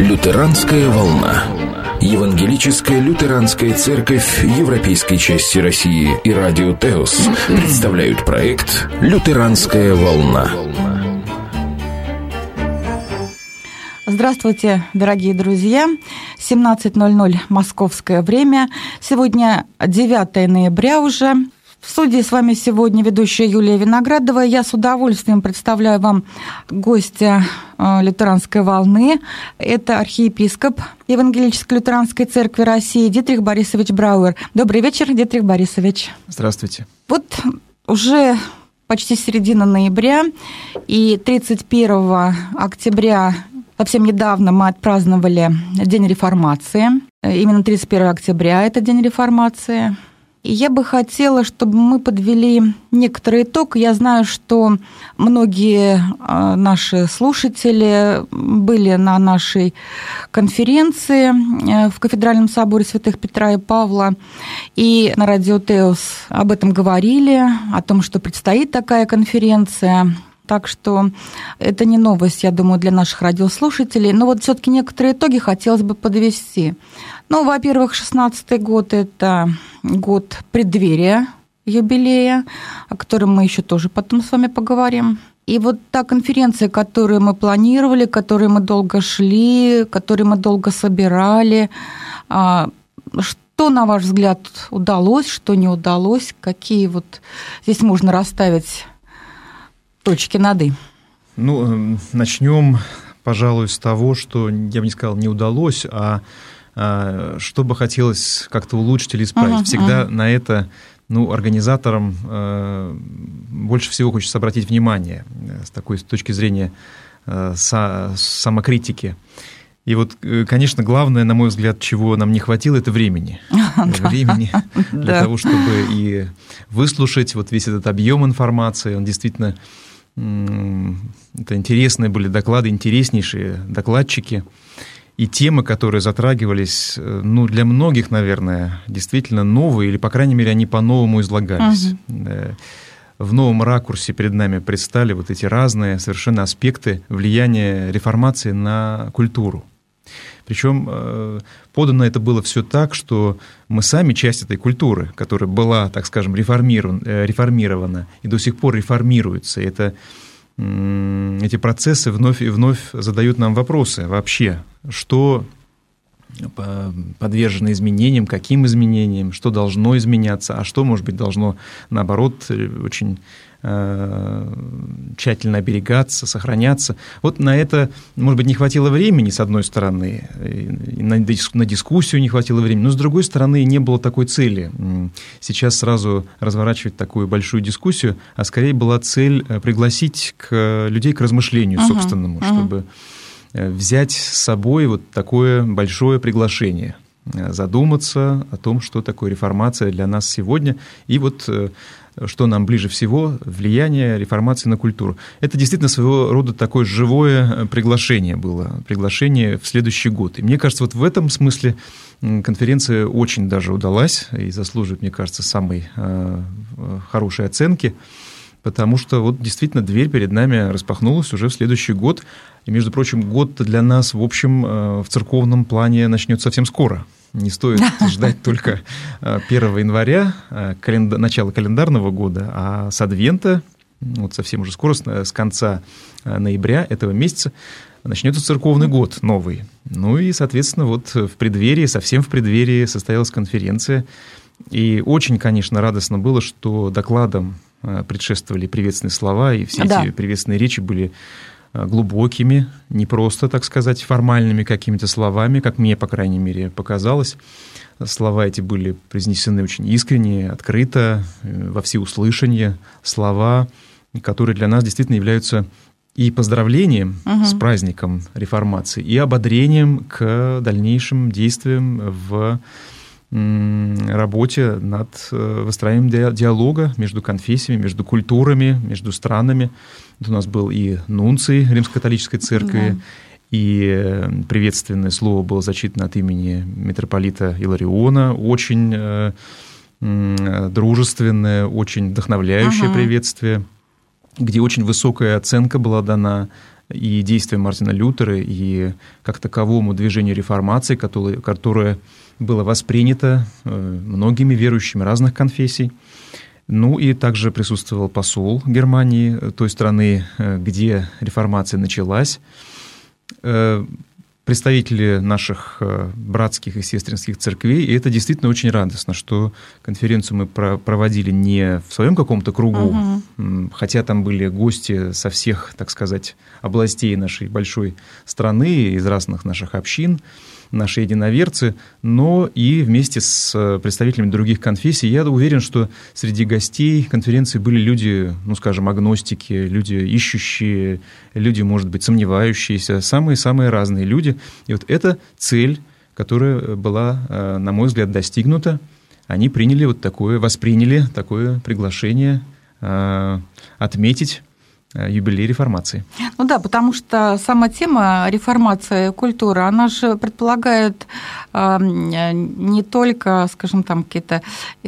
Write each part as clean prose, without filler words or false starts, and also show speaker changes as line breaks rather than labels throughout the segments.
Лютеранская волна. Евангелическая лютеранская церковь Европейской части России и радио Теос представляют проект «Лютеранская волна».
Здравствуйте, дорогие друзья. 17:00 московское время. Сегодня 9 ноября уже. В студии с вами сегодня ведущая Юлия Виноградова. Я с удовольствием представляю вам гостя лютеранской волны. Это архиепископ Евангелической лютеранской церкви России Дитрих Борисович Брауэр. Добрый вечер, Дитрих Борисович.
Здравствуйте.
Вот уже почти середина ноября, и 31 октября совсем недавно мы отпраздновали День реформации. Именно 31 октября – это День реформации. И я бы хотела, чтобы мы подвели некоторый итог. Я знаю, что многие наши слушатели были на нашей конференции в Кафедральном соборе святых Петра и Павла, и на радио Теос об этом говорили, о том, что предстоит такая конференция. Так что это не новость, я думаю, для наших радиослушателей. Но вот все-таки некоторые итоги хотелось бы подвести. Ну, во-первых, 16-й год – это год преддверия юбилея, о котором мы еще тоже потом с вами поговорим. И вот та конференция, которую мы планировали, к которой мы долго шли, которую мы долго собирали, что, на ваш взгляд, удалось, что не удалось, какие вот здесь можно расставить точки над «и»?
Ну, начнем, пожалуй, с того, что, я бы не сказал, не удалось, а что бы хотелось как-то улучшить или исправить. Всегда на это, организаторам больше всего хочется обратить внимание с такой точки зрения самокритики. И вот, конечно, главное, на мой взгляд, чего нам не хватило, это времени. Времени для того, чтобы и выслушать вот весь этот объем информации. Он действительно... Это интересные были доклады, интереснейшие докладчики. И темы, которые затрагивались, для многих, наверное, действительно новые, или, по крайней мере, они по-новому излагались. В новом ракурсе перед нами предстали вот эти разные совершенно аспекты влияния реформации на культуру. Причем подано это было все так, что мы сами часть этой культуры, которая была, так скажем, реформирована и до сих пор реформируется. Эти процессы вновь и вновь задают нам вопросы вообще, что подвержено изменениям, каким изменениям, что должно изменяться, а что, может быть, должно, наоборот, очень тщательно оберегаться, сохраняться. Вот на это, может быть, не хватило времени, с одной стороны, и на дискуссию не хватило времени, но, с другой стороны, не было такой цели сейчас сразу разворачивать такую большую дискуссию, а скорее была цель пригласить людей к размышлению собственному, чтобы взять с собой вот такое большое приглашение, задуматься о том, что такое реформация для нас сегодня, и вот что нам ближе всего, влияние реформации на культуру. Это действительно своего рода такое живое приглашение было, приглашение в следующий год. И мне кажется, вот в этом смысле конференция очень даже удалась и заслуживает, мне кажется, самой хорошей оценки, потому что вот действительно дверь перед нами распахнулась уже в следующий год. И, между прочим, год для нас, в общем, в церковном плане начнет совсем скоро. Не стоит ждать только 1 января, начала календарного года, а с Адвента, вот совсем уже скоро, с конца ноября этого месяца, начнется церковный год новый. Ну и, соответственно, вот в преддверии, совсем в преддверии состоялась конференция. И очень, конечно, радостно было, что докладам предшествовали приветственные слова, и все эти приветственные речи были глубокими, не просто, так сказать, формальными какими-то словами, как мне, по крайней мере, показалось. Слова эти были произнесены очень искренне, открыто, во всеуслышание. Слова, которые для нас действительно являются и поздравлением с праздником реформации, и ободрением к дальнейшим действиям в работе над выстраиванием диалога между конфессиями, между культурами, между странами. Вот у нас был и нунций Римско-католической церкви, и приветственное слово было зачитано от имени митрополита Илариона, очень дружественное, очень вдохновляющее приветствие, где очень высокая оценка была дана и действиям Мартина Лютера, и как таковому движению реформации, которое было воспринято многими верующими разных конфессий. Ну и также присутствовал посол Германии, той страны, где реформация началась. Представители наших братских и сестринских церквей, и это действительно очень радостно, что конференцию мы проводили не в своем каком-то кругу, хотя там были гости со всех, так сказать, областей нашей большой страны, из разных наших общин, наши единоверцы, но и вместе с представителями других конфессий. Я уверен, что среди гостей конференции были люди, ну, скажем, агностики, люди ищущие, люди, может быть, сомневающиеся, самые-самые разные люди. И вот эта цель, которая была, на мой взгляд, достигнута, они восприняли такое приглашение отметить юбилей реформации.
Ну да, потому что сама тема реформация культуры, она же предполагает не только, скажем, там какие-то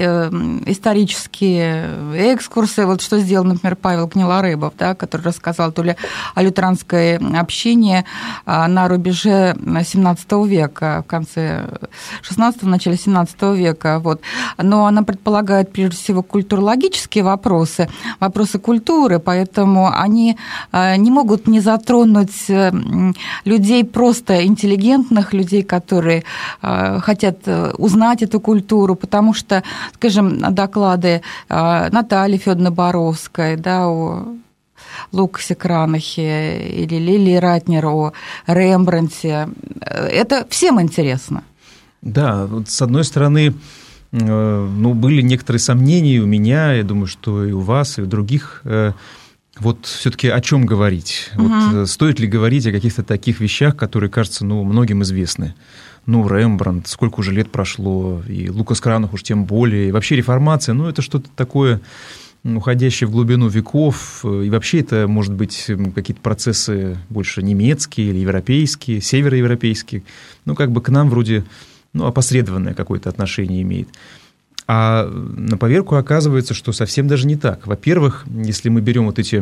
исторические экскурсы, вот что сделал, например, Павел Гнилорыбов, да, который рассказал то ли о лютеранской общине на рубеже XVII века, в конце XVI, в начале XVII века, вот. Но она предполагает, прежде всего, культурологические вопросы культуры, поэтому они не могут не затронуть людей просто интеллигентных, людей, которые хотят узнать эту культуру, потому что, скажем, доклады Натальи Федоровны Боровской, да, о Лукасе Кранахе или Лилии Ратнер о Рембрандте, это всем интересно.
Да, вот с одной стороны, были некоторые сомнения у меня, я думаю, что и у вас, и у других. Вот все-таки о чем говорить? Вот стоит ли говорить о каких-то таких вещах, которые, кажется, многим известны? Рембрандт, сколько уже лет прошло, и Лукас Кранах уж тем более, и вообще реформация, это что-то такое, уходящее в глубину веков, и вообще это, может быть, какие-то процессы больше немецкие или европейские, североевропейские, к нам вроде, опосредованное какое-то отношение имеет. А на поверку оказывается, что совсем даже не так. Во-первых, если мы берем вот эти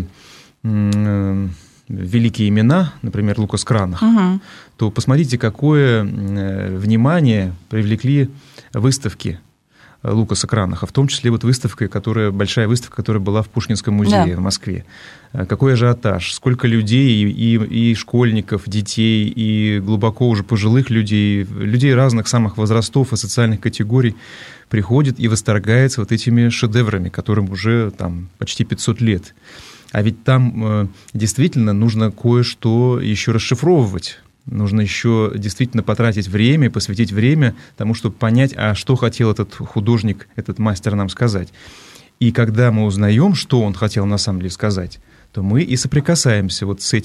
великие имена, например, Лукас Кранах, то посмотрите, какое внимание привлекли выставки Лукаса Кранаха, в том числе большая выставка, которая была в Пушкинском музее в Москве. Какой ажиотаж, сколько людей, и школьников, детей, и глубоко уже пожилых людей разных самых возрастов и социальных категорий приходит и восторгается вот этими шедеврами, которым уже почти 500 лет. А ведь там действительно нужно кое-что еще расшифровывать. Нужно еще действительно потратить время, посвятить время тому, чтобы понять, а что хотел этот художник, этот мастер нам сказать. И когда мы узнаем, что он хотел на самом деле сказать, то мы и соприкасаемся вот с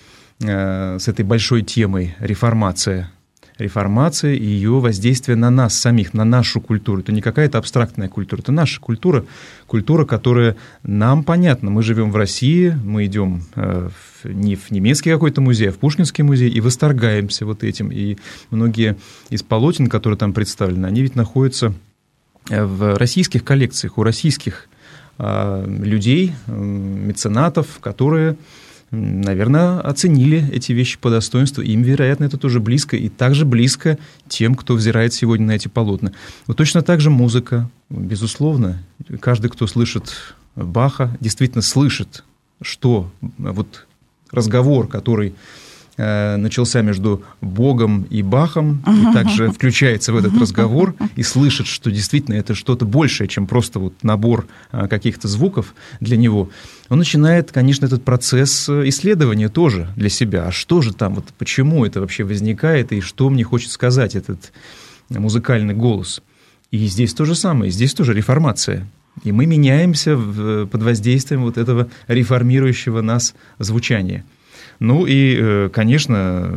этой большой темой реформация и ее воздействие на нас самих, на нашу культуру. Это не какая-то абстрактная культура, это наша культура, которая нам понятна. Мы живем в России, мы идем не в немецкий какой-то музей, а в Пушкинский музей и восторгаемся вот этим. И многие из полотен, которые там представлены, они ведь находятся в российских коллекциях, у российских людей, меценатов, которые, наверное, оценили эти вещи по достоинству. Им, вероятно, это тоже близко, и также близко тем, кто взирает сегодня на эти полотна. Вот точно так же музыка, безусловно. Каждый, кто слышит Баха, действительно слышит, что вот разговор, который начался между Богом и Бахом, и также включается в этот разговор и слышит, что действительно это что-то большее, чем просто вот набор каких-то звуков для него, он начинает, конечно, этот процесс исследования тоже для себя. А что же там, вот почему это вообще возникает, и что мне хочет сказать этот музыкальный голос? И здесь то же самое, здесь тоже реформация. И мы меняемся под воздействием вот этого реформирующего нас звучания. И, конечно,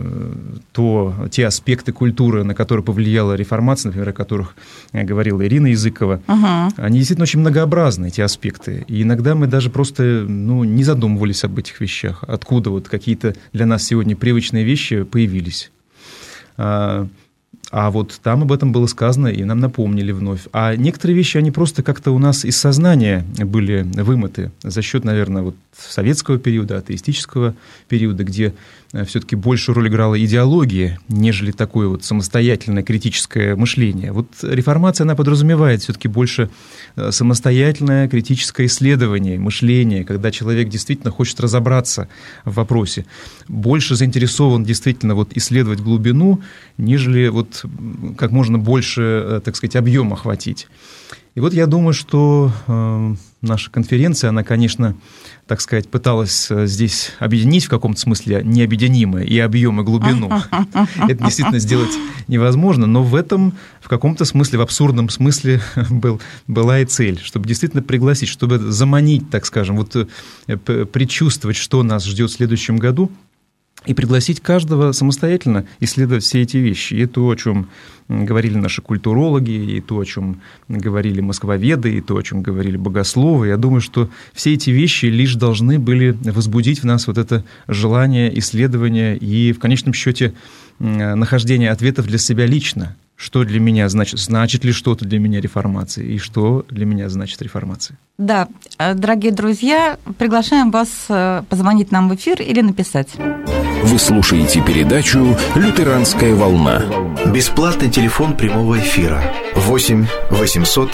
те аспекты культуры, на которые повлияла реформация, например, о которых говорила Ирина Языкова, они действительно очень многообразны, эти аспекты. И иногда мы даже просто не задумывались об этих вещах, откуда вот какие-то для нас сегодня привычные вещи появились. А А вот там об этом было сказано, и нам напомнили вновь. А некоторые вещи, они просто как-то у нас из сознания были вымыты за счет, наверное, вот советского периода, атеистического периода, где все-таки большую роль играла идеология, нежели такое вот самостоятельное критическое мышление. Вот реформация, она подразумевает все-таки больше самостоятельное критическое исследование, мышление, когда человек действительно хочет разобраться в вопросе, больше заинтересован действительно вот исследовать глубину, нежели вот как можно больше, так сказать, объем охватить. И вот я думаю, что наша конференция, она, конечно, так сказать, пыталась здесь объединить в каком-то смысле необъединимое и объем, и глубину. Это действительно сделать невозможно, но в этом, в каком-то смысле, в абсурдном смысле была и цель, чтобы действительно пригласить, чтобы заманить, так скажем, вот предчувствовать, что нас ждет в следующем году, и пригласить каждого самостоятельно исследовать все эти вещи. И то, о чем говорили наши культурологи, и то, о чем говорили москвоведы, и то, о чем говорили богословы. Я думаю, что все эти вещи лишь должны были возбудить в нас вот это желание исследования и, в конечном счете, нахождение ответов для себя лично. Что для меня значит ли что-то для меня реформация, и что для меня значит реформация.
Да, дорогие друзья, приглашаем вас позвонить нам в эфир или написать.
Вы слушаете передачу «Лютеранская волна».
Бесплатный телефон прямого эфира 8 800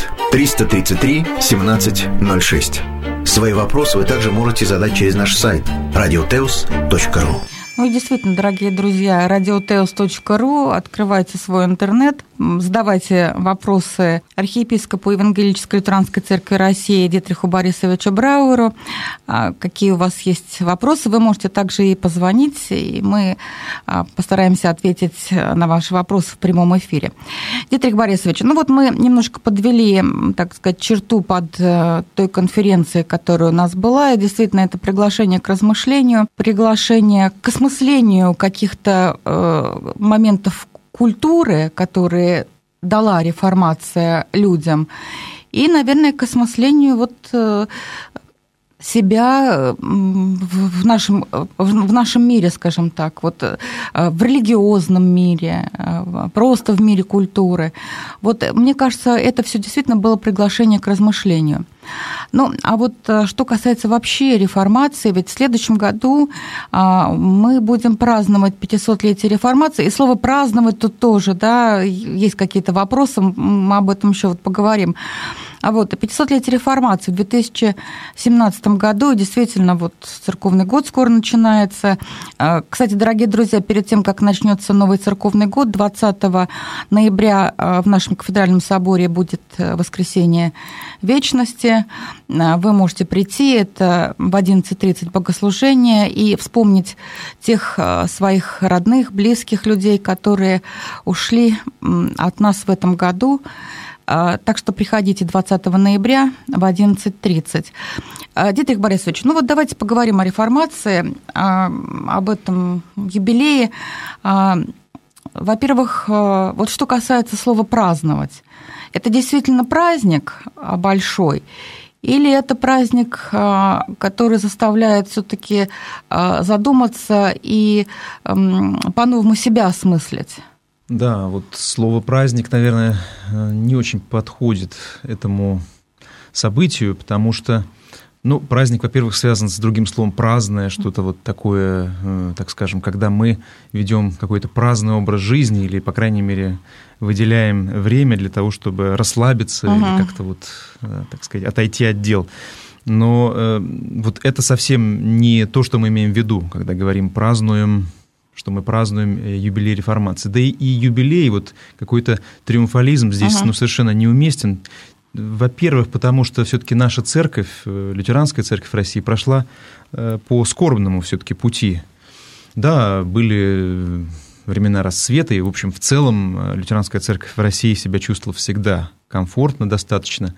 333 1706. Свои вопросы вы также можете задать через наш сайт radioteos.ru.
Ну и действительно, дорогие друзья, radioteos.ru, открывайте свой интернет, задавайте вопросы архиепископу Евангелической лютеранской церкви России Дитриху Борисовичу Брауэру. Какие у вас есть вопросы, вы можете также и позвонить, и мы постараемся ответить на ваши вопросы в прямом эфире. Дитрих Борисович, ну вот мы немножко подвели, так сказать, черту под той конференцией, которая у нас была, и действительно это приглашение к размышлению, приглашение к осмыслению каких-то моментов культуры, которые дала реформация людям, и, наверное, к осмыслению вот себя в нашем мире, скажем так, вот в религиозном мире, просто в мире культуры. Вот мне кажется, это все действительно было приглашение к размышлению. Ну, а вот что касается вообще реформации, ведь в следующем году мы будем праздновать 500-летие реформации, и слово «праздновать» тут тоже, да, есть какие-то вопросы, мы об этом еще вот поговорим. А вот 500-летие реформации в 2017 году, действительно, вот церковный год скоро начинается. Кстати, дорогие друзья, перед тем, как начнется новый церковный год, 20 ноября в нашем кафедральном соборе будет воскресение вечности. Вы можете прийти, это в 11:30 богослужение, и вспомнить тех своих родных, близких людей, которые ушли от нас в этом году. Так что приходите 20 ноября в 11:30. Дитрих Борисович, ну вот давайте поговорим о реформации, об этом юбилее. Во-первых, вот что касается слова «праздновать». Это действительно праздник большой? Или это праздник, который заставляет все-таки задуматься и по-новому себя осмыслить?
Да, вот слово «праздник», наверное, не очень подходит этому событию, потому что, ну, праздник, во-первых, связан с другим словом «праздное», что-то вот такое, так скажем, когда мы ведем какой-то праздный образ жизни или, по крайней мере, выделяем время для того, чтобы расслабиться или как-то вот, так сказать, отойти от дел. Но вот это совсем не то, что мы имеем в виду, когда говорим «празднуем», что мы празднуем юбилей реформации. Да и юбилей, вот какой-то триумфализм здесь совершенно неуместен. Во-первых, потому что все-таки наша церковь, лютеранская церковь России, прошла по скорбному все-таки пути. Да, были времена расцвета, и, в общем, в целом лютеранская церковь в России себя чувствовала всегда комфортно, достаточно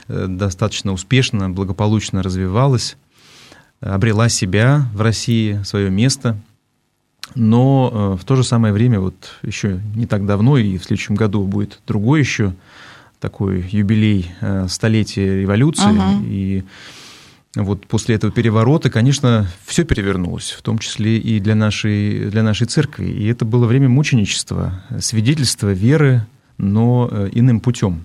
успешно, благополучно развивалась, обрела себя в России, свое место. Но в то же самое время, вот еще не так давно, и в следующем году будет другой еще такой юбилей столетия революции, и Вот после этого переворота, конечно, все перевернулось, в том числе и для нашей церкви. И это было время мученичества, свидетельства веры, но иным путем.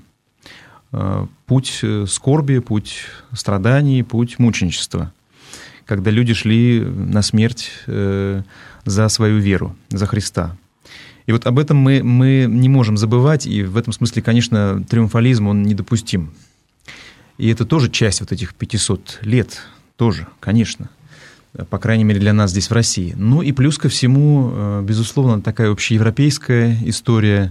Путь скорби, путь страданий, путь мученичества. Когда люди шли на смерть за свою веру, за Христа. И вот об этом мы не можем забывать, и в этом смысле, конечно, триумфализм, он недопустим. И это тоже часть вот этих 500 лет, тоже, конечно, по крайней мере для нас здесь в России. Ну и плюс ко всему, безусловно, такая общеевропейская история,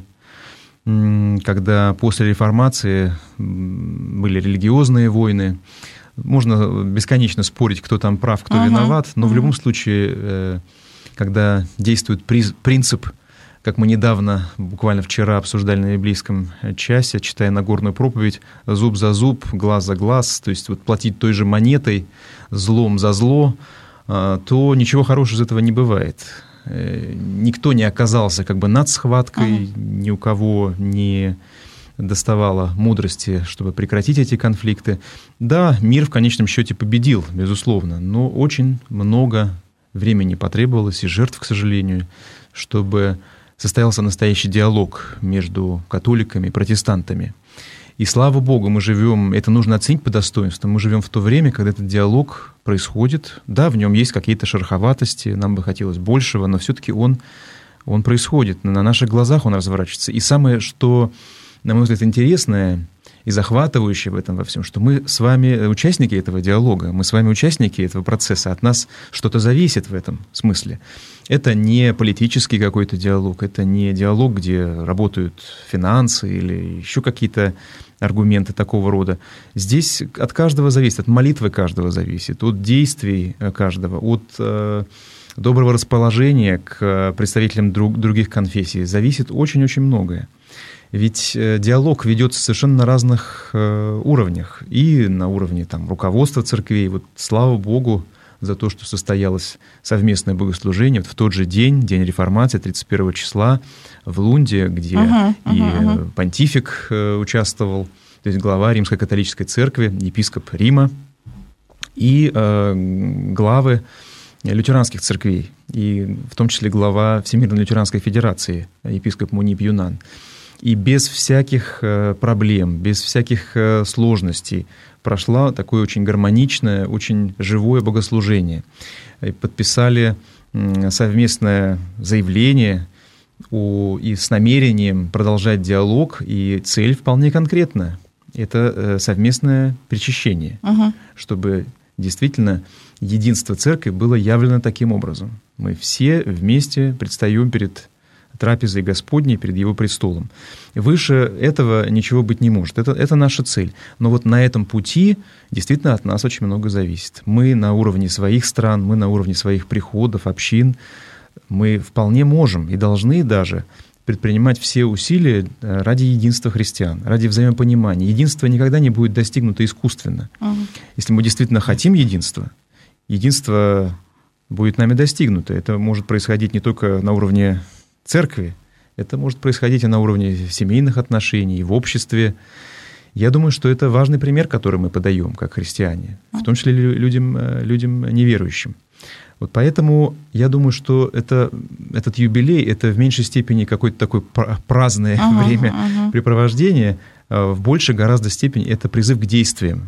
когда после реформации были религиозные войны. Можно бесконечно спорить, кто там прав, кто виноват, но в любом случае, когда действует принцип, как мы недавно, буквально вчера обсуждали на библейском часе, читая Нагорную проповедь, зуб за зуб, глаз за глаз, то есть вот платить той же монетой, злом за зло, то ничего хорошего из этого не бывает. Никто не оказался как бы над схваткой, ни у кого не доставало мудрости, чтобы прекратить эти конфликты. Да, мир в конечном счете победил, безусловно, но очень много времени потребовалось и жертв, к сожалению, чтобы состоялся настоящий диалог между католиками и протестантами. И слава Богу, мы живем, это нужно оценить по достоинству, мы живем в то время, когда этот диалог происходит. Да, в нем есть какие-то шероховатости, нам бы хотелось большего, но все-таки он происходит, на наших глазах он разворачивается. И самое, что, на мой взгляд, интересное и захватывающее в этом во всем, что мы с вами участники этого диалога, мы с вами участники этого процесса, от нас что-то зависит в этом смысле. Это не политический какой-то диалог, это не диалог, где работают финансы или еще какие-то аргументы такого рода. Здесь от каждого зависит, от молитвы каждого зависит, от действий каждого, от доброго расположения к представителям других конфессий зависит очень-очень многое. Ведь диалог ведется совершенно на разных уровнях. И на уровне руководства церквей. Вот, слава Богу за то, что состоялось совместное богослужение вот в тот же день, День Реформации, 31 числа, в Лунде, где понтифик участвовал, то есть глава Римской католической церкви, епископ Рима, и главы лютеранских церквей, и в том числе глава Всемирной лютеранской федерации, епископ Мунип Юнан. И без всяких проблем, без всяких сложностей прошло такое очень гармоничное, очень живое богослужение. И подписали совместное заявление и с намерением продолжать диалог, и цель вполне конкретная. Это совместное причащение, чтобы действительно единство церкви было явлено таким образом. Мы все вместе предстаем перед трапезой Господней, перед Его престолом. Выше этого ничего быть не может. Это наша цель. Но вот на этом пути действительно от нас очень много зависит. Мы на уровне своих стран, мы на уровне своих приходов, общин, мы вполне можем и должны даже предпринимать все усилия ради единства христиан, ради взаимопонимания. Единство никогда не будет достигнуто искусственно. Если мы действительно хотим единства, единство будет нами достигнуто. Это может происходить не только на уровне церкви, это может происходить и на уровне семейных отношений, и в обществе. Я думаю, что это важный пример, который мы подаем как христиане, в том числе людям неверующим. Вот поэтому я думаю, что этот юбилей — это в меньшей степени какое-то такое праздное времяпрепровождение, в большей гораздо степени это призыв к действиям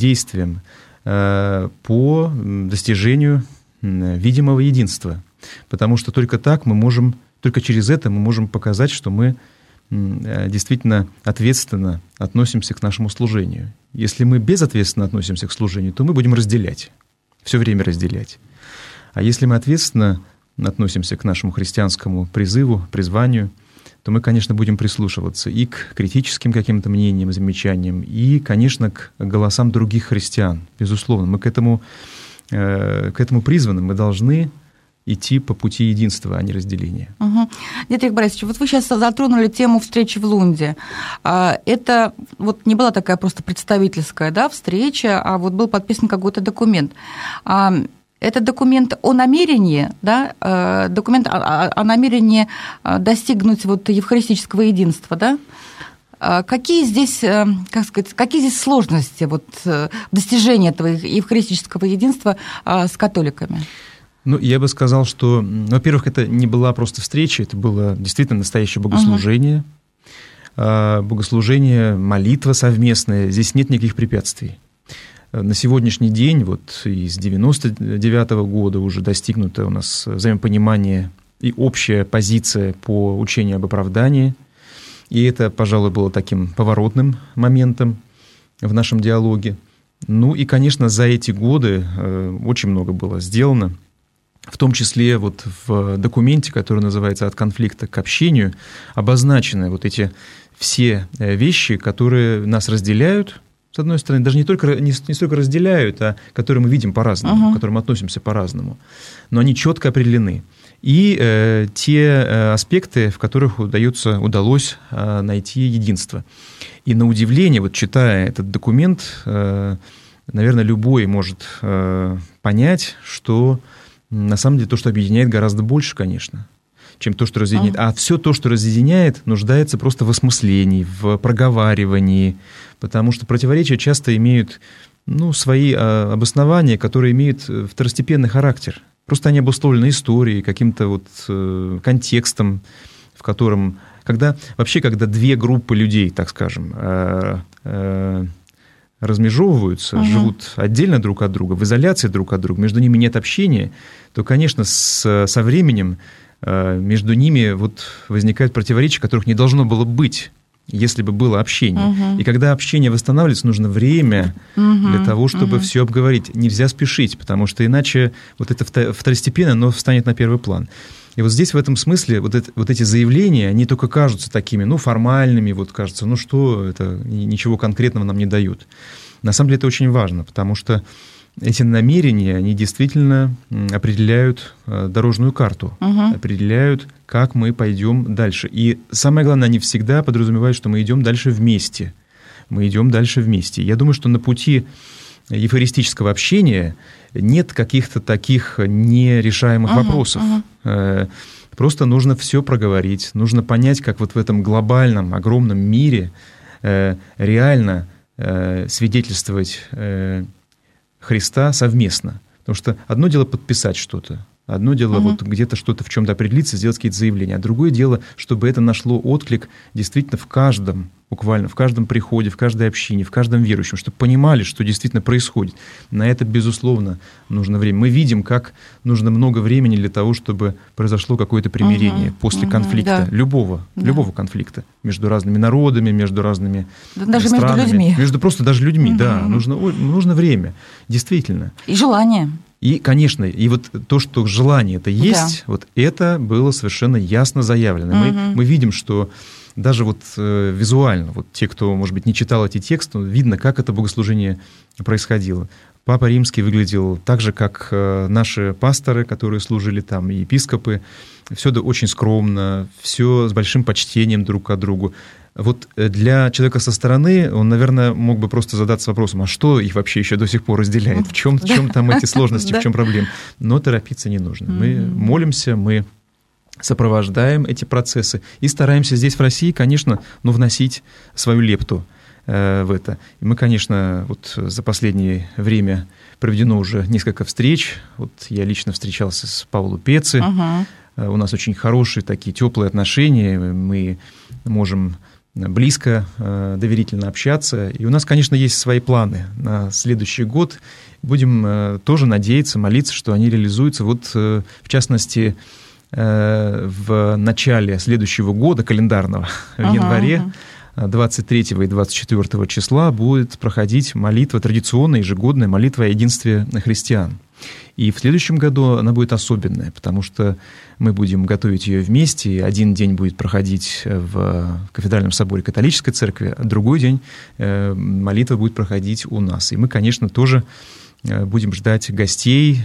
по достижению видимого единства. Потому что только через это мы можем показать, что мы действительно ответственно относимся к нашему служению. Если мы безответственно относимся к служению, то мы будем разделять, все время разделять. А если мы ответственно относимся к нашему христианскому призыву, призванию, то мы, конечно, будем прислушиваться и к критическим каким-то мнениям, замечаниям, и, конечно, к голосам других христиан. Безусловно, мы к этому призваны, мы должны идти по пути единства, а не разделения.
Дитрих Борисович, вот вы сейчас затронули тему встречи в Лунде. Это вот не была такая просто представительская встреча, а вот был подписан какой-то документ. Это документ о намерении, документ о намерении достигнуть вот евхаристического единства, да? Какие здесь, какие здесь сложности достижения этого евхаристического единства с католиками?
Я бы сказал, что, во-первых, это не была просто встреча, это было действительно настоящее богослужение. Богослужение, молитва совместная, здесь нет никаких препятствий. На сегодняшний день, из 1999 года уже достигнуто у нас взаимопонимание и общая позиция по учению об оправдании. И это, пожалуй, было таким поворотным моментом в нашем диалоге. И, конечно, за эти годы очень много было сделано. В том числе в документе, который называется «От конфликта к общению», обозначены эти все вещи, которые нас разделяют, с одной стороны, даже не столько разделяют, а которые мы видим по-разному, к которым относимся по-разному, но они четко определены. И те аспекты, в которых удалось найти единство. И на удивление, читая этот документ, наверное, любой может понять, что на самом деле то, что объединяет, гораздо больше, конечно, чем то, что разъединяет. А все то, что разъединяет, нуждается просто в осмыслении, в проговаривании, потому что противоречия часто имеют свои обоснования, которые имеют второстепенный характер. Просто они обусловлены историей, каким-то контекстом, в котором... Когда две группы людей, так скажем, размежевываются, живут отдельно друг от друга, в изоляции друг от друга, между ними нет общения, то, конечно, со временем между ними возникают противоречия, которых не должно было быть, если бы было общение. И когда общение восстанавливается, нужно время для того, чтобы все обговорить. Нельзя спешить, потому что иначе это второстепенно, оно встанет на первый план. И здесь в этом смысле эти заявления, они только кажутся такими, формальными, кажется, что это, ничего конкретного нам не дают. На самом деле это очень важно, потому что эти намерения, они действительно определяют дорожную карту, определяют, как мы пойдем дальше. И самое главное, они всегда подразумевают, что мы идем дальше вместе. Я думаю, что на пути евхаристического общения нет каких-то таких нерешаемых вопросов. Просто нужно все проговорить, нужно понять, как в этом глобальном, огромном мире реально свидетельствовать Христа совместно. Потому что одно дело подписать что-то, одно дело где-то что-то в чем-то определиться, сделать какие-то заявления, а другое дело, чтобы это нашло отклик действительно в каждом, буквально в каждом приходе, в каждой общине, в каждом верующем, чтобы понимали, что действительно происходит. На это, безусловно, нужно время. Мы видим, как нужно много времени для того, чтобы произошло какое-то примирение после конфликта, любого конфликта между разными народами, между разными
даже
странами.
Между людьми.
Просто даже людьми, да. Нужно время, действительно.
И желание.
И, конечно, то, что желание это есть, это было совершенно ясно заявлено. Мы видим, что даже визуально, те, кто, может быть, не читал эти тексты, видно, как это богослужение происходило. Папа Римский выглядел так же, как наши пасторы, которые служили там, и епископы. Все очень скромно, все с большим почтением друг к другу. Для человека со стороны он, наверное, мог бы просто задаться вопросом, а что их вообще еще до сих пор разделяет? В чем там эти сложности, в чем проблема? Но торопиться не нужно. Мы молимся, мы сопровождаем эти процессы и стараемся здесь, в России, конечно, вносить свою лепту в это. И мы, конечно, за последнее время проведено уже несколько встреч. Я лично встречался с Пауло Пецци. У нас очень хорошие такие теплые отношения. Мы можем близко, доверительно общаться. И у нас, конечно, есть свои планы на следующий год. Будем тоже надеяться, молиться, что они реализуются. В частности, в начале следующего года календарного, в январе, 23 и 24 числа будет проходить молитва, традиционная ежегодная молитва о единстве христиан. И в следующем году она будет особенная, потому что мы будем готовить ее вместе. Один день будет проходить в Кафедральном соборе католической церкви, а другой день молитва будет проходить у нас. И мы, конечно, тоже будем ждать гостей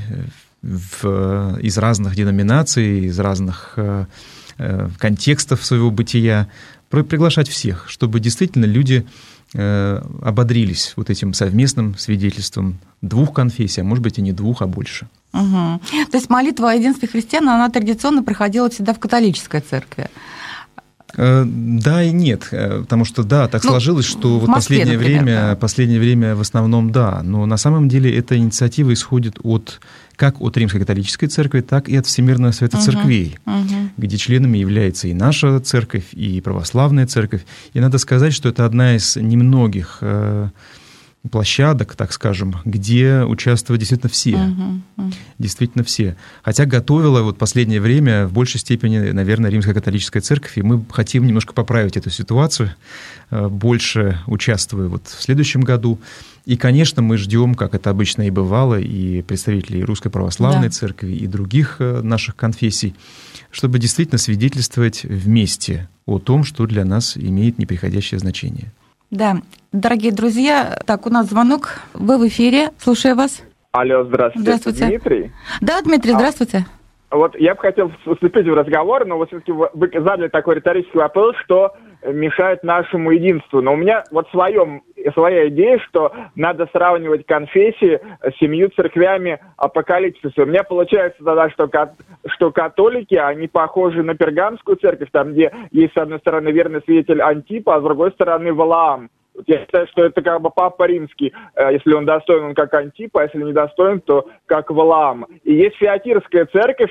из разных деноминаций, из разных контекстов своего бытия, приглашать всех, чтобы действительно люди ободрились этим совместным свидетельством двух конфессий, а может быть и не двух, а больше.
То есть молитва о единстве христиан, она традиционно проходила всегда в католической церкви.
Да и нет, потому что, да, так сложилось, что вот
Москве,
последнее время в основном да, но на самом деле эта инициатива исходит как от Римской католической церкви, так и от Всемирного совета церквей, где членами является и наша церковь, и православная церковь. И надо сказать, что это одна из немногих площадок, так скажем, где участвуют действительно все. Действительно все. Хотя готовила вот последнее время в большей степени, наверное, Римская католическая церковь, и мы хотим немножко поправить эту ситуацию, больше участвуя вот в следующем году. И, конечно, мы ждем, как это обычно и бывало, и представителей Русской Православной Церкви, и других наших конфессий, чтобы действительно свидетельствовать вместе о том, что для нас имеет неприходящее значение.
Да, дорогие друзья, так, у нас звонок, вы в эфире, слушаю вас.
Алло, здравствуйте.
Здравствуйте.
Дмитрий?
Да, Дмитрий, здравствуйте.
Вот я бы хотел вступить в разговор, но вот все-таки вы задали такой риторический вопрос, что мешает нашему единству. Но у меня вот своя идея, что надо сравнивать конфессии с 7 церквями апокалипсиса. У меня получается тогда, что католики, они похожи на Пергамскую церковь, там, где есть, с одной стороны, верный свидетель Антипа, а с другой стороны, Валаам. Я считаю, что это как бы Папа Римский. Если он достоин, он как Антипа, а если не достоин, то как Валаам. И есть Фиатирская церковь,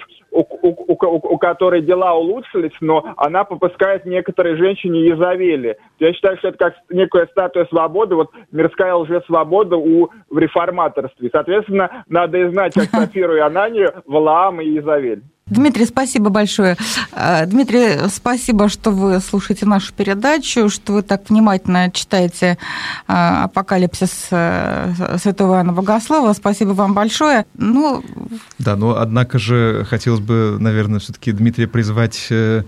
у которой дела улучшились, но она попускает некоторой женщине Иезавели. Я считаю, что это как некая статуя свободы, вот мирская лжесвобода в реформаторстве. Соответственно, надо и знать, как Сапфиру и Ананию, Валаам и Иезавель.
Дмитрий, спасибо большое. Дмитрий, спасибо, что вы слушаете нашу передачу, что вы так внимательно читаете «Апокалипсис» святого Иоанна Богослова. Спасибо вам большое.
Да, но однако же хотелось бы, наверное, все-таки Дмитрия призвать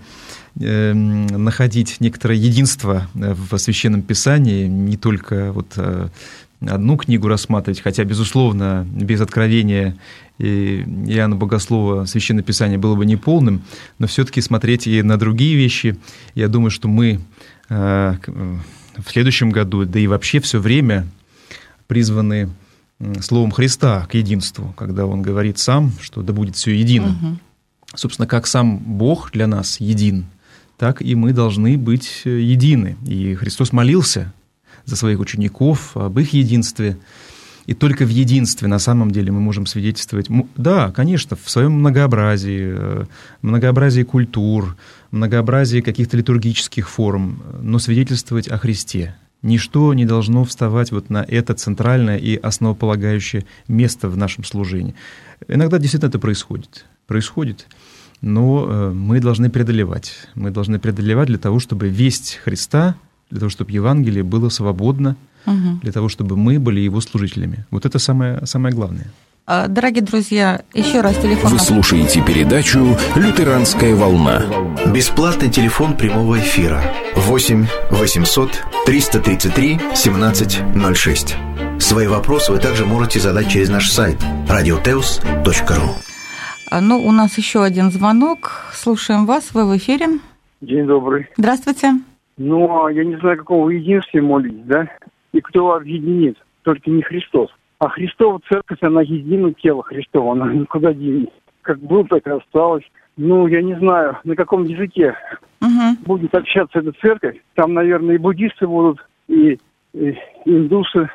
находить некоторое единство в Священном Писании, не только вот одну книгу рассматривать, хотя, безусловно, без откровения Иоанна Богослова Священное Писание было бы неполным, но все-таки смотреть и на другие вещи. Я думаю, что мы в следующем году, да и вообще все время призваны Словом Христа к единству, когда Он говорит сам, что да будет все едино. Собственно, как сам Бог для нас един, так и мы должны быть едины. И Христос молился за своих учеников об их единстве. И только в единстве на самом деле мы можем свидетельствовать, да, конечно, в своем многообразии культур, многообразии каких-то литургических форм, но свидетельствовать о Христе. Ничто не должно вставать вот на это центральное и основополагающее место в нашем служении. Иногда действительно это происходит, но мы должны преодолевать. Мы должны преодолевать для того, чтобы весть Христа, для того, чтобы Евангелие было свободно, для того, чтобы мы были Его служителями. Вот это самое главное.
Дорогие друзья, еще раз телефон.
Вы слушаете передачу «Лютеранская волна».
Бесплатный телефон прямого эфира 8 800 333 1706. Свои вопросы вы также можете задать через наш сайт radioteus.ru.
У нас еще один звонок. Слушаем вас. Вы в эфире.
День добрый.
Здравствуйте.
Я не знаю, какого единства молитесь, да? И кто объединит, только не Христос. А Христова церковь, она едино тело Христово, она никуда не денется. Как было, так и осталось. Я не знаю, на каком языке будет общаться эта церковь. Там, наверное, и буддисты будут, и индусы.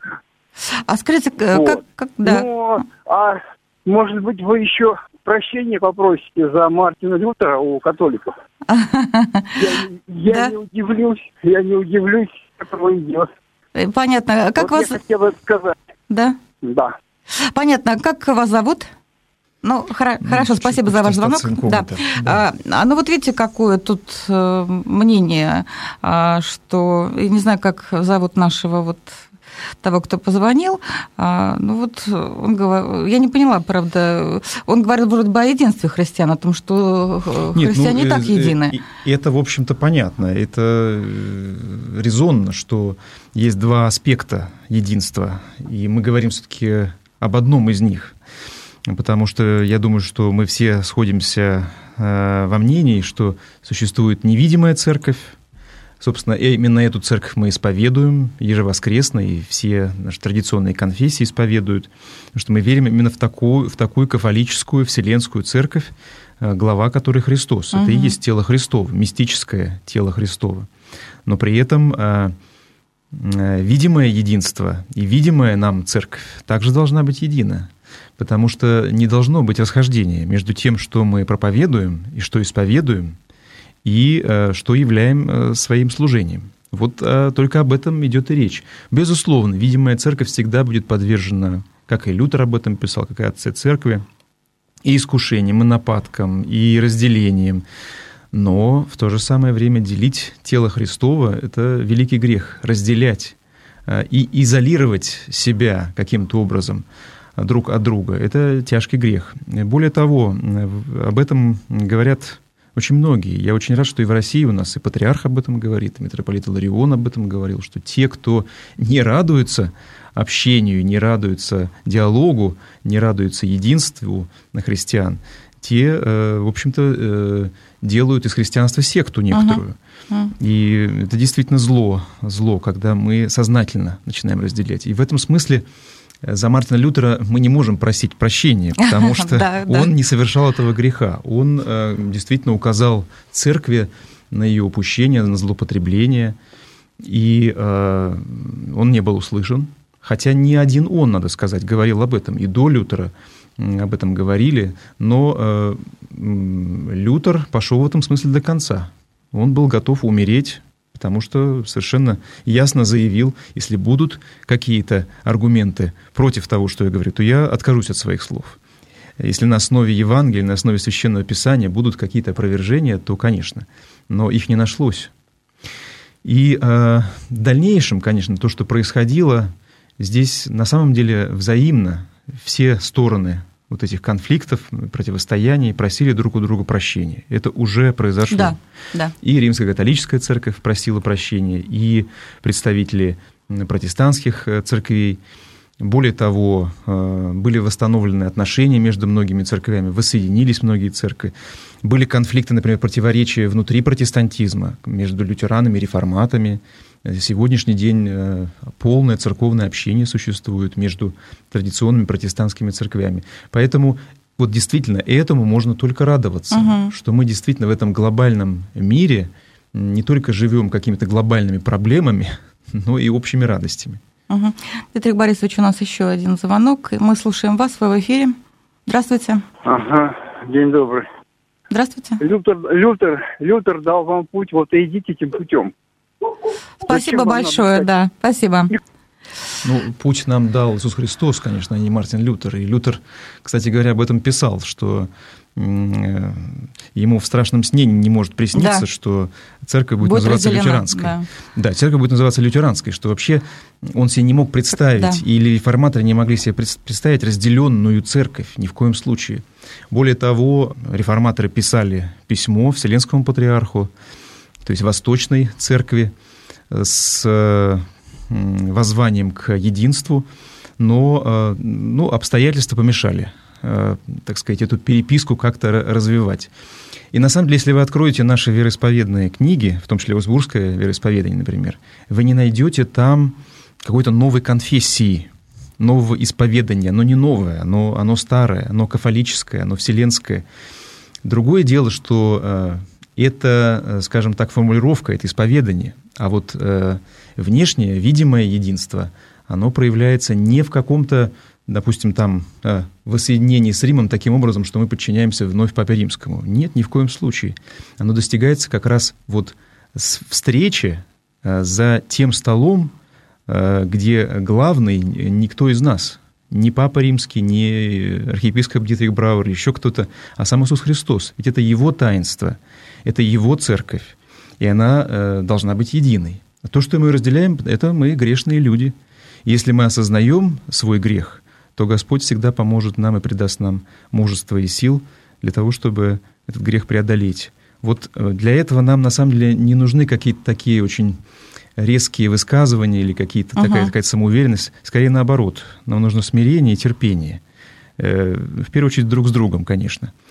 А скажите,
вот.
как да?
Может быть, вы еще прощения попросите за Мартина Лютера у католиков? Я не удивлюсь, как оно идет.
Понятно. Как вас...
Я хотел это сказать.
Да?
Да.
Понятно. Как вас зовут? Хорошо, спасибо за ваш звонок. Да. Вот видите, какое тут мнение, что... Я не знаю, как зовут нашего того, кто позвонил. Он говорил, я не поняла, правда. Он говорил вроде бы о единстве христиан, о том, что христиане и так едины.
Это, в общем-то, понятно. Это резонно, что есть два аспекта единства. И мы говорим все-таки об одном из них. Потому что я думаю, что мы все сходимся во мнении, что существует невидимая церковь, Собственно, именно эту церковь мы исповедуем ежевоскресно, и все наши традиционные конфессии исповедуют, потому что мы верим именно в такую кафолическую, вселенскую церковь, глава которой Христос. Это и есть тело Христово, мистическое тело Христово. Но при этом видимое единство и видимая нам церковь также должна быть едина, потому что не должно быть расхождения между тем, что мы проповедуем и что исповедуем, и что являем своим служением. Вот только об этом идет и речь. Безусловно, видимая церковь всегда будет подвержена, как и Лютер об этом писал, как и отцы церкви, и искушениям, и нападкам, и разделениям. Но в то же самое время делить тело Христово – это великий грех. Разделять и изолировать себя каким-то образом друг от друга – это тяжкий грех. Более того, об этом говорят очень многие. Я очень рад, что и в России у нас и патриарх об этом говорит, и митрополит Иларион об этом говорил, что те, кто не радуются общению, не радуются диалогу, не радуются единству на христиан, те, в общем-то, делают из христианства секту некоторую. И это действительно зло, когда мы сознательно начинаем разделять. И в этом смысле за Мартина Лютера мы не можем просить прощения, потому что он не совершал этого греха. Он действительно указал церкви на ее упущение, на злоупотребление, и он не был услышан. Хотя не один он, надо сказать, говорил об этом. И до Лютера об этом говорили, но Лютер пошел в этом смысле до конца. Он был готов умереть, потому что совершенно ясно заявил, если будут какие-то аргументы против того, что я говорю, то я откажусь от своих слов. Если на основе Евангелия, на основе Священного Писания будут какие-то опровержения, то, конечно, но их не нашлось. И в дальнейшем, конечно, то, что происходило, здесь на самом деле взаимно все стороны вот этих конфликтов, противостояний просили друг у друга прощения. Это уже произошло. Да. И Римская католическая церковь просила прощения, и представители протестантских церквей. Более того, были восстановлены отношения между многими церквями, воссоединились многие церкви. Были конфликты, например, противоречия внутри протестантизма между лютеранами и реформатами. Сегодняшний день полное церковное общение существует между традиционными протестантскими церквями. Поэтому вот действительно этому можно только радоваться, что мы действительно в этом глобальном мире не только живем какими-то глобальными проблемами, но и общими радостями.
Дмитрий Борисович, у нас еще один звонок. Мы слушаем вас, вы в эфире. Здравствуйте.
День добрый.
Здравствуйте.
Лютер дал вам путь, вот и идите этим путем.
Спасибо большое, да, спасибо.
Ну, путь нам дал Иисус Христос, конечно, а не Мартин Лютер. И Лютер, кстати говоря, об этом писал, что ему в страшном сне не может присниться, что церковь будет называться лютеранской. Да, церковь будет называться лютеранской, что вообще он себе не мог представить, или реформаторы не могли себе представить разделенную церковь ни в коем случае. Более того, реформаторы писали письмо Вселенскому патриарху, то есть Восточной церкви, с воззванием к единству, но обстоятельства помешали, так сказать, эту переписку как-то развивать. И на самом деле, если вы откроете наши вероисповедные книги, в том числе Узбургское вероисповедание, например, вы не найдете там какой-то новой конфессии, нового исповедания. Оно не новое, оно старое, оно кафолическое, оно вселенское. Другое дело, что это, скажем так, формулировка, это исповедание, а вот внешнее, видимое единство, оно проявляется не в каком-то, допустим, там воссоединении с Римом таким образом, что мы подчиняемся вновь Папе Римскому. Нет, ни в коем случае. Оно достигается как раз вот с встречи за тем столом, где главный никто из нас, ни Папа Римский, ни архиепископ Дитрих Брауэр, еще кто-то, а сам Иисус Христос. Ведь это Его таинство, это Его церковь, и она должна быть единой. А то, что мы разделяем, это мы грешные люди. Если мы осознаем свой грех, то Господь всегда поможет нам и придаст нам мужество и сил для того, чтобы этот грех преодолеть. Вот для этого нам, на самом деле, не нужны какие-то такие очень резкие высказывания или какая-то самоуверенность. Скорее наоборот. Нам нужно смирение и терпение. В первую очередь друг с другом, конечно.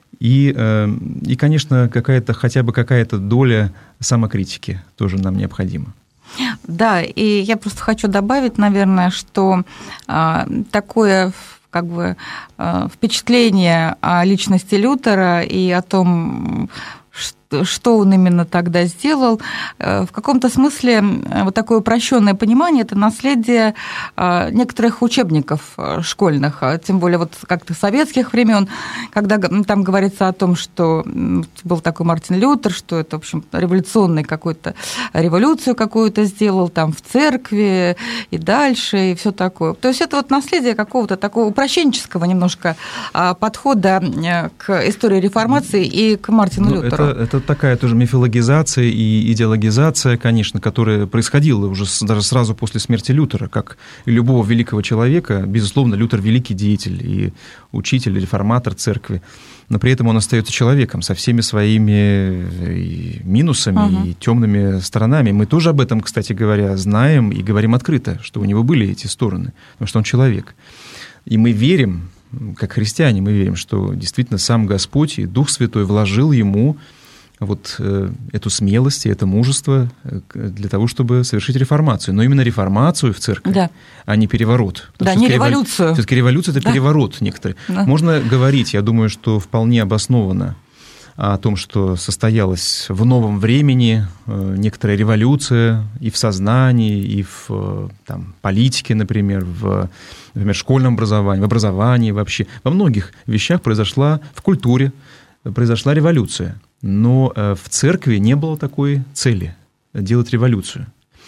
И, конечно, хотя бы какая-то доля самокритики тоже нам необходима.
Да, и я просто хочу добавить, наверное, что такое впечатление о личности Лютера и о том, что он именно тогда сделал, в каком-то смысле вот такое упрощенное понимание – это наследие некоторых учебников школьных, тем более вот как-то советских времен, когда там говорится о том, что был такой Мартин Лютер, что это, в общем, революционный какой-то, революцию какую-то сделал там в церкви и дальше, и все такое. То есть это вот наследие какого-то такого упрощенческого немножко подхода к истории реформации и к Мартину Лютеру.
Это такая тоже мифологизация и идеологизация, конечно, которая происходила уже даже сразу после смерти Лютера, как и любого великого человека. Безусловно, Лютер – великий деятель и учитель, и реформатор церкви, но при этом он остается человеком со всеми своими минусами и темными сторонами. Мы тоже об этом, кстати говоря, знаем и говорим открыто, что у него были эти стороны, потому что он человек. И мы верим, как христиане, мы верим, что действительно сам Господь и Дух Святой вложил ему вот эту смелость и это мужество для того, чтобы совершить реформацию. Но именно реформацию в церкви, да, а не переворот.
Да, не революцию.
Все-таки революция – это переворот некоторый. Да. Можно говорить, я думаю, что вполне обоснованно о том, что состоялась в новом времени некоторая революция и в сознании, и в политике, например, например, школьном образовании, в образовании вообще. Во многих вещах в культуре произошла революция. Но в церкви не было такой цели – делать революцию.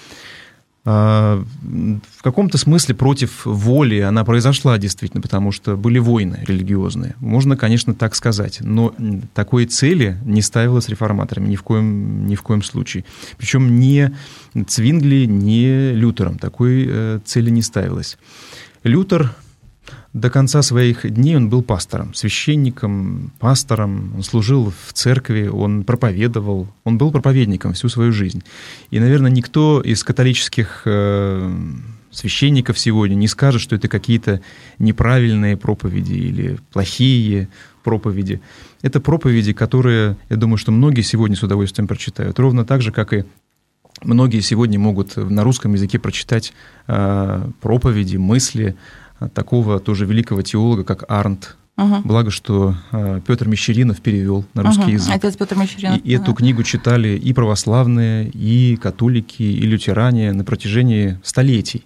В каком-то смысле против воли она произошла действительно, потому что были войны религиозные. Можно, конечно, так сказать, но такой цели не ставилось реформаторами ни в коем случае. Причем ни Цвингли, ни Лютером такой цели не ставилось. Лютер до конца своих дней он был пастором, священником, пастором, он служил в церкви, он проповедовал, он был проповедником всю свою жизнь. И, наверное, никто из католических священников сегодня не скажет, что это какие-то неправильные проповеди или плохие проповеди. Это проповеди, которые, я думаю, что многие сегодня с удовольствием прочитают, ровно так же, как и многие сегодня могут на русском языке прочитать проповеди, мысли такого тоже великого теолога, как Арндт. Благо, что Петр Мещеринов перевел на русский язык.
Отец Петр Мещеринов.
И эту книгу читали и православные, и католики, и лютеране на протяжении столетий.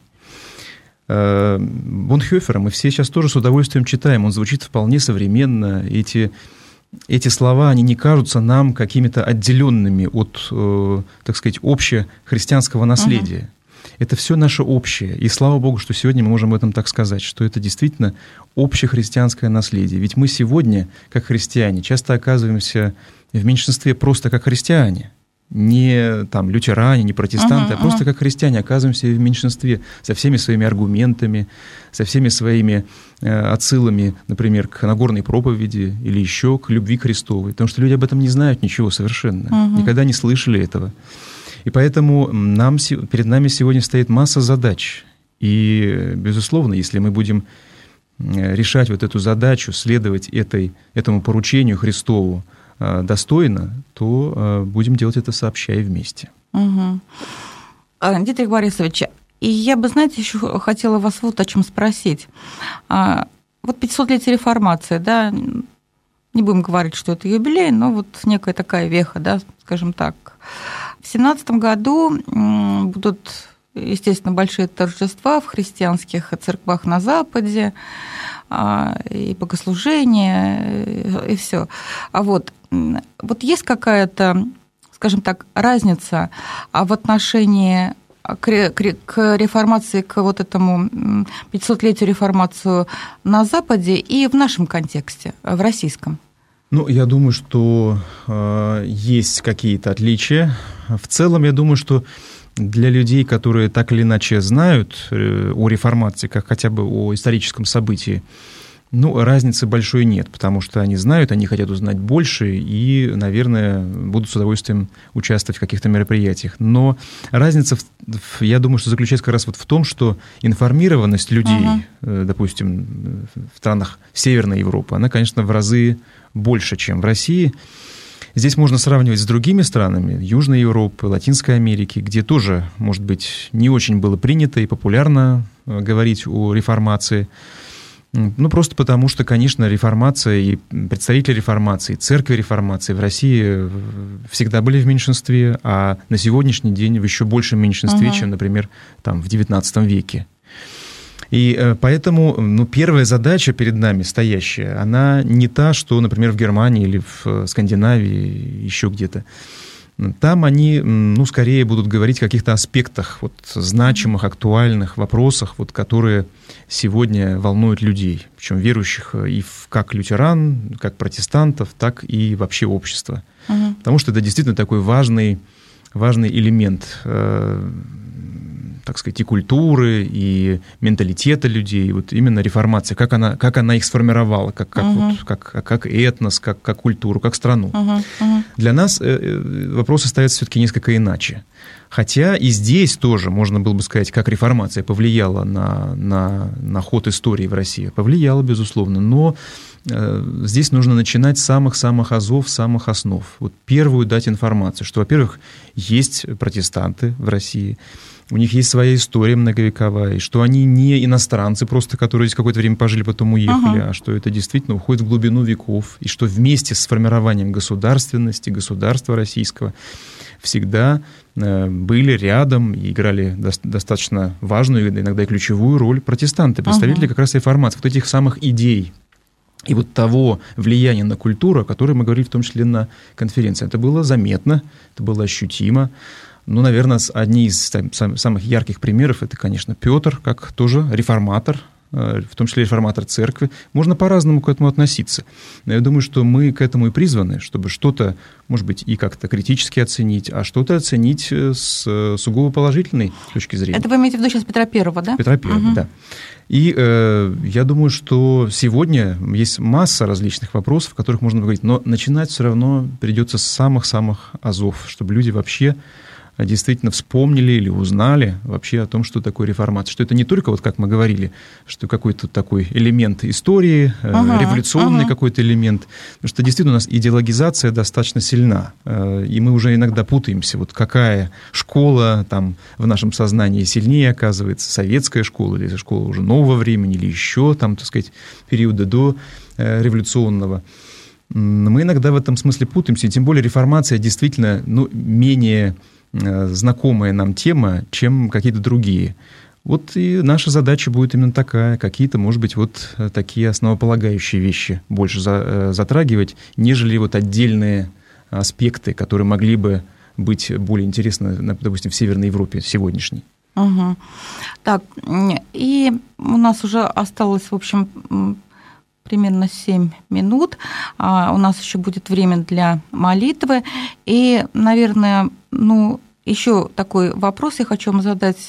Бонхёфера мы все сейчас тоже с удовольствием читаем. Он звучит вполне современно. Эти слова, они не кажутся нам какими-то отделенными от, так сказать, общехристианского наследия. Это все наше общее. И слава Богу, что сегодня мы можем об этом так сказать, что это действительно общехристианское наследие. Ведь мы сегодня, как христиане, часто оказываемся в меньшинстве просто как христиане. Не лютеране, не протестанты, а просто как христиане оказываемся в меньшинстве со всеми своими аргументами, со всеми своими отсылами, например, к Нагорной проповеди или еще к любви Христовой. Потому что люди об этом не знают ничего совершенно, никогда не слышали этого. И поэтому перед нами сегодня стоит масса задач. И, безусловно, если мы будем решать вот эту задачу, следовать этому поручению Христову достойно, то будем делать это сообща и вместе.
Дитрих Борисович, и я бы, знаете, еще хотела вас вот о чем спросить. Вот 500-летие реформации, да, не будем говорить, что это юбилей, но вот некая такая веха, да, скажем так. В 2017 году будут, естественно, большие торжества в христианских церквах на Западе, и богослужения, и все. А вот есть какая-то, скажем так, разница в отношении к реформации, к вот этому 500-летию реформацию на Западе и в нашем контексте, в российском?
Я думаю, что есть какие-то отличия. В целом, я думаю, что для людей, которые так или иначе знают о реформации, как хотя бы о историческом событии, Ну, разницы большой нет, потому что они знают, они хотят узнать больше и, наверное, будут с удовольствием участвовать в каких-то мероприятиях. Но разница, я думаю, что заключается как раз вот в том, что информированность людей, допустим, в странах Северной Европы, она, конечно, в разы больше, чем в России. Здесь можно сравнивать с другими странами Южной Европы, Латинской Америки, где тоже, может быть, не очень было принято и популярно говорить о реформации. Ну, просто потому что, конечно, реформация и представители реформации, и церкви реформации в России всегда были в меньшинстве, а на сегодняшний день в еще большем меньшинстве, чем, например, там, в XIX веке. И поэтому первая задача перед нами стоящая, она не та, что, например, в Германии или в Скандинавии, еще где-то. Там они, скорее будут говорить о каких-то аспектах, вот, значимых, актуальных вопросах, вот, которые сегодня волнуют людей, причем верующих и как лютеран, как протестантов, так и вообще общества. Потому что это действительно такой важный элемент, так сказать, и культуры, и менталитета людей, вот именно реформация, как она их сформировала, как этнос, как культуру, как страну. Для нас вопрос остается все-таки несколько иначе. Хотя и здесь тоже можно было бы сказать, как реформация повлияла на ход истории в России. Повлияла, безусловно, но здесь нужно начинать с самых-самых азов, самых основ. Вот первую дать информацию, что, во-первых, есть протестанты в России, у них есть своя история многовековая, и что они не иностранцы просто, которые здесь какое-то время пожили, потом уехали, а что это действительно уходит в глубину веков, и что вместе с формированием государственности, государства российского всегда были рядом и играли достаточно важную, иногда и ключевую роль протестанты, представители как раз реформации, вот этих самых идей. И вот того влияния на культуру, о котором мы говорили в том числе на конференции. Это было заметно, это было ощутимо. Ну, наверное, одни из самых ярких примеров – это, конечно, Петр, как тоже реформатор, в том числе реформатор церкви. Можно по-разному к этому относиться. Но я думаю, что мы к этому и призваны, чтобы что-то, может быть, и как-то критически оценить, а что-то оценить с сугубо положительной точки зрения.
Это вы имеете в виду сейчас Петра Первого, да?
Петра Первого, да. И я думаю, что сегодня есть масса различных вопросов, о которых можно говорить, но начинать все равно придется с самых-самых азов, чтобы люди вообще действительно вспомнили или узнали вообще о том, что такое реформация. Что это не только, вот как мы говорили, что какой-то такой элемент истории, революционный какой-то элемент, потому что действительно у нас идеологизация достаточно сильна, и мы уже иногда путаемся, вот какая школа там в нашем сознании сильнее оказывается, советская школа или школа уже нового времени, или еще там, так сказать, периода до революционного. Мы иногда в этом смысле путаемся, и тем более реформация действительно менее знакомая нам тема, чем какие-то другие. Вот и наша задача будет именно такая, какие-то, может быть, вот такие основополагающие вещи больше затрагивать, нежели вот отдельные аспекты, которые могли бы быть более интересны, допустим, в Северной Европе сегодняшней.
Так, и у нас уже осталось, в общем, примерно 7 минут. У нас еще будет время для молитвы. И, наверное, еще такой вопрос я хочу вам задать.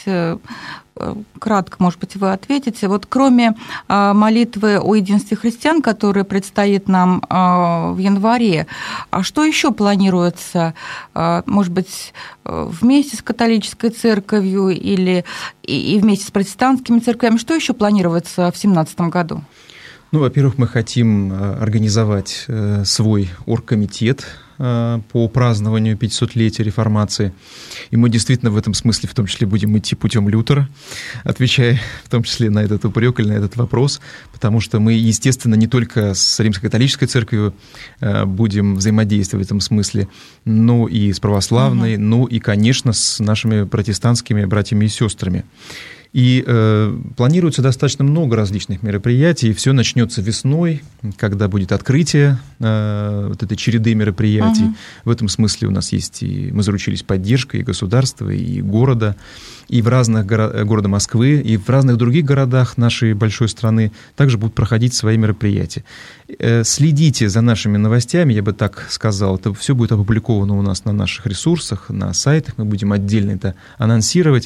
Кратко, может быть, вы ответите. Вот кроме молитвы о единстве христиан, которая предстоит нам в январе, а что еще планируется, может быть, вместе с католической церковью или и вместе с протестантскими церквями, что еще планируется в 2017 году?
Во-первых, мы хотим организовать свой оргкомитет по празднованию 500-летия реформации. И мы действительно в этом смысле в том числе будем идти путем Лютера, отвечая в том числе на этот упрек или на этот вопрос, потому что мы, естественно, не только с Римско-католической церковью будем взаимодействовать в этом смысле, но и с православной, но и, конечно, с нашими протестантскими братьями и сестрами. И планируется достаточно много различных мероприятий, и все начнется весной, когда будет открытие вот этой череды мероприятий. В этом смысле у нас есть, и мы заручились поддержкой и государства, и города, и в разных города Москвы, и в разных других городах нашей большой страны также будут проходить свои мероприятия. Следите за нашими новостями, я бы так сказал, это все будет опубликовано у нас на наших ресурсах, на сайтах, мы будем отдельно это анонсировать.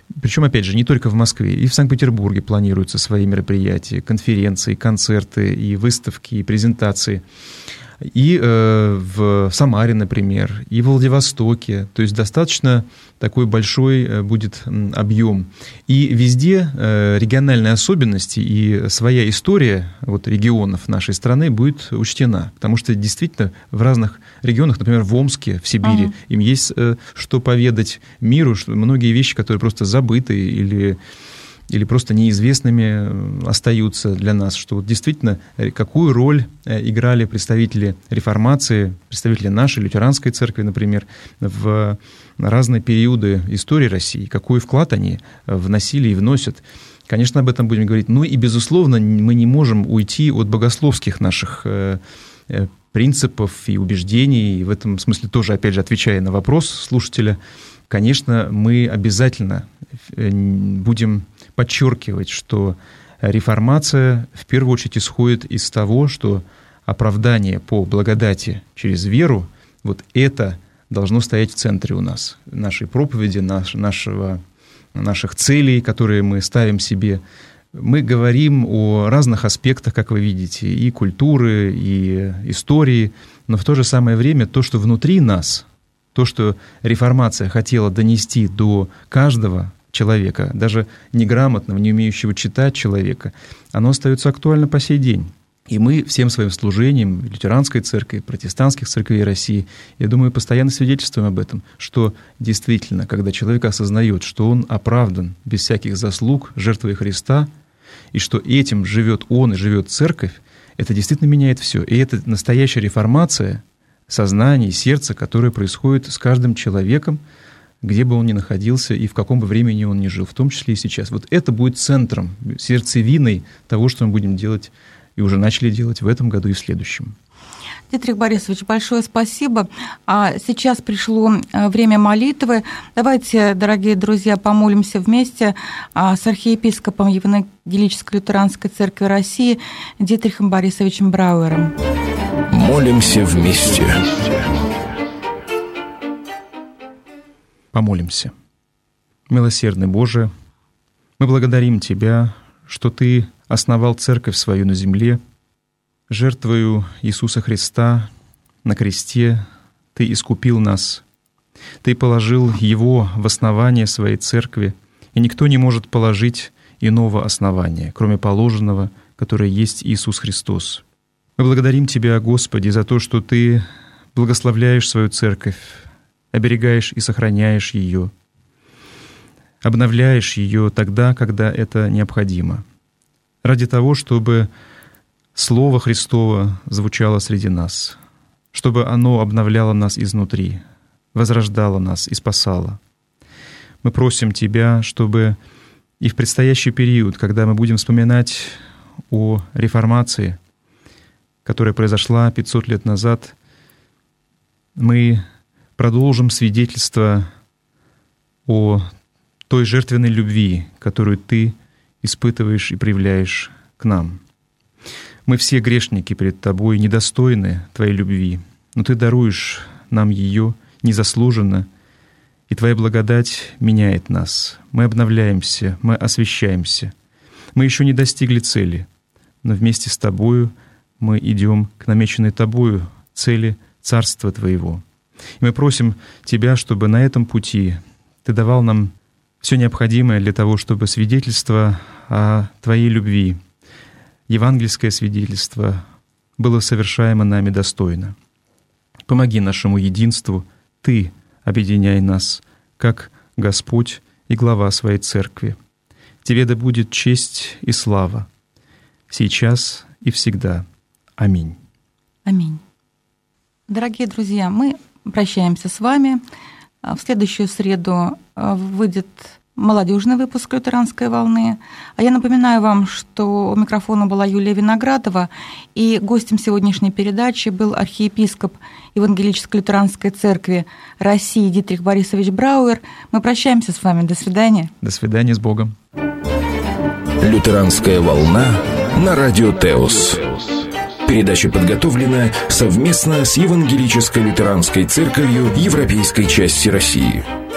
Причем, опять же, не только в Москве, и в Санкт-Петербурге планируются свои мероприятия, конференции, концерты, и выставки, и презентации. И в Самаре, например, и в Владивостоке. То есть достаточно такой большой будет объем. И везде региональные особенности и своя история вот, регионов нашей страны будет учтена. Потому что действительно в разных регионах, например, в Омске, в Сибири, им есть что поведать миру, что многие вещи, которые просто забыты или просто неизвестными остаются для нас, что вот действительно какую роль играли представители реформации, представители нашей лютеранской церкви, например, в разные периоды истории России, какой вклад они вносили и вносят. Конечно, об этом будем говорить. Ну и, безусловно, мы не можем уйти от богословских наших принципов и убеждений. И в этом смысле тоже, опять же, отвечая на вопрос слушателя, конечно, мы обязательно будем подчеркивать, что реформация в первую очередь исходит из того, что оправдание по благодати через веру, вот это должно стоять в центре у нас, нашей проповеди, наших целей, которые мы ставим себе. Мы говорим о разных аспектах, как вы видите, и культуры, и истории, но в то же самое время то, что внутри нас, то, что реформация хотела донести до каждого человека, даже неграмотного, не умеющего читать человека, оно остается актуально по сей день. И мы всем своим служением лютеранской церкви, протестантских церквей России, я думаю, постоянно свидетельствуем об этом, что действительно, когда человек осознает, что он оправдан без всяких заслуг жертвой Христа, и что этим живет он и живет церковь, это действительно меняет все. И это настоящая реформация сознания и сердца, которая происходит с каждым человеком, где бы он ни находился и в каком бы времени он ни жил, в том числе и сейчас. Вот это будет центром, сердцевиной того, что мы будем делать и уже начали делать в этом году и в следующем.
Дитрих Борисович, большое спасибо. А сейчас пришло время молитвы. Давайте, дорогие друзья, помолимся вместе с архиепископом Евангелической лютеранской церкви России Дитрихом Борисовичем Брауэром.
Молимся вместе.
Помолимся. Милосердный Боже, мы благодарим Тебя, что Ты основал церковь свою на земле, жертвою Иисуса Христа на кресте Ты искупил нас, Ты положил Его в основание своей церкви, и никто не может положить иного основания, кроме положенного, которое есть Иисус Христос. Мы благодарим Тебя, Господи, за то, что Ты благословляешь свою церковь, оберегаешь и сохраняешь ее, обновляешь ее тогда, когда это необходимо, ради того, чтобы Слово Христово звучало среди нас, чтобы оно обновляло нас изнутри, возрождало нас и спасало. Мы просим Тебя, чтобы и в предстоящий период, когда мы будем вспоминать о реформации, которая произошла 500 лет назад, мы продолжим свидетельство о той жертвенной любви, которую Ты испытываешь и проявляешь к нам. Мы все грешники перед Тобой, недостойны Твоей любви, но Ты даруешь нам ее незаслуженно, и Твоя благодать меняет нас. Мы обновляемся, мы освящаемся. Мы еще не достигли цели, но вместе с Тобою мы идем к намеченной Тобою цели Царства Твоего. И мы просим Тебя, чтобы на этом пути Ты давал нам все необходимое для того, чтобы свидетельство о Твоей любви, евангельское свидетельство, было совершаемо нами достойно. Помоги нашему единству, Ты объединяй нас, как Господь и глава своей церкви. Тебе да будет честь и слава, сейчас и всегда. Аминь.
Аминь. Дорогие друзья, мы прощаемся с вами. В следующую среду выйдет молодежный выпуск «Лютеранской волны». А я напоминаю вам, что у микрофона была Юлия Виноградова, и гостем сегодняшней передачи был архиепископ Евангелической лютеранской церкви России Дитрих Борисович Брауэр. Мы прощаемся с вами. До свидания.
До свидания, с Богом.
«Лютеранская волна» на радио Теос. Передача подготовлена совместно с Евангелической лютеранской церковью Европейской части России.